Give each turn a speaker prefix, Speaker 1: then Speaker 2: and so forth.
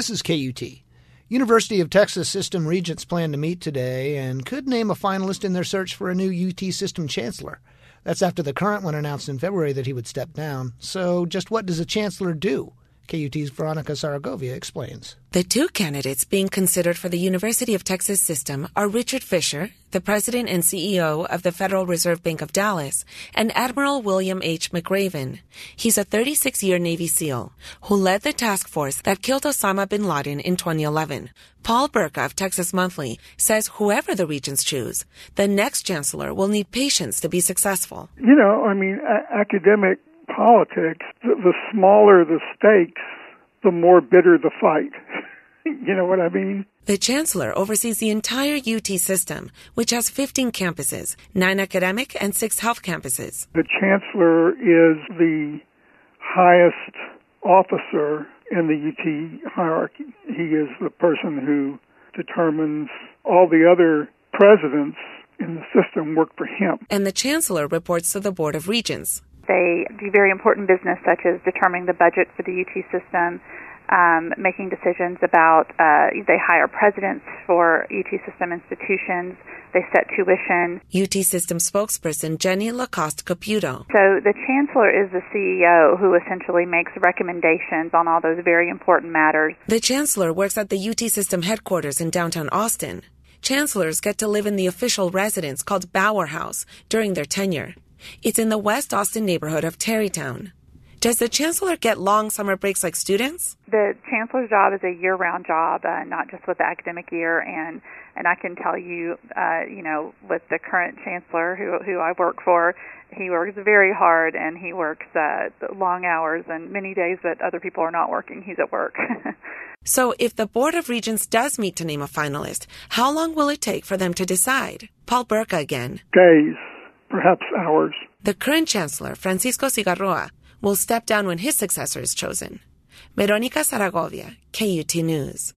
Speaker 1: This is KUT. University of Texas System Regents plan to meet today and could name a finalist in their search for a new UT System chancellor. That's after the current one announced in February that he would step down. So just what does a chancellor do? KUT's Veronica Saragovia explains.
Speaker 2: The two candidates being considered for the University of Texas system are Richard Fisher, the president and CEO of the Federal Reserve Bank of Dallas, and Admiral William H. McRaven. He's a 36-year Navy SEAL who led the task force that killed Osama bin Laden in 2011. Paul Burka of Texas Monthly says whoever the regents choose, the next chancellor will need patience to be successful.
Speaker 3: Academic politics, the smaller the stakes, the more bitter the fight. You know what I mean?
Speaker 2: The chancellor oversees the entire UT system, which has 15 campuses, 9 academic and 6 health campuses.
Speaker 3: The chancellor is the highest officer in the UT hierarchy. He is the person who determines all the other presidents in the system work for him.
Speaker 2: And the chancellor reports to the Board of Regents.
Speaker 4: They do very important business such as determining the budget for the UT system, making decisions about, they hire presidents for UT system institutions, they set tuition.
Speaker 2: UT system spokesperson Jenny Lacoste Caputo.
Speaker 4: So the chancellor is the CEO who essentially makes recommendations on all those very important matters.
Speaker 2: The chancellor works at the UT system headquarters in downtown Austin. Chancellors get to live in the official residence called Bauer House during their tenure. It's in the West Austin neighborhood of Terrytown. Does the chancellor get long summer breaks like students?
Speaker 4: The chancellor's job is a year-round job, not just with the academic year. And I can tell you, with the current chancellor who I work for, he works very hard and he works long hours and many days that other people are not working, he's at work.
Speaker 2: So if the Board of Regents does meet to name a finalist, how long will it take for them to decide? Paul Burka again.
Speaker 3: Days. Perhaps hours.
Speaker 2: The current chancellor, Francisco Cigarroa, will step down when his successor is chosen. Veronica Saragovia, KUT News.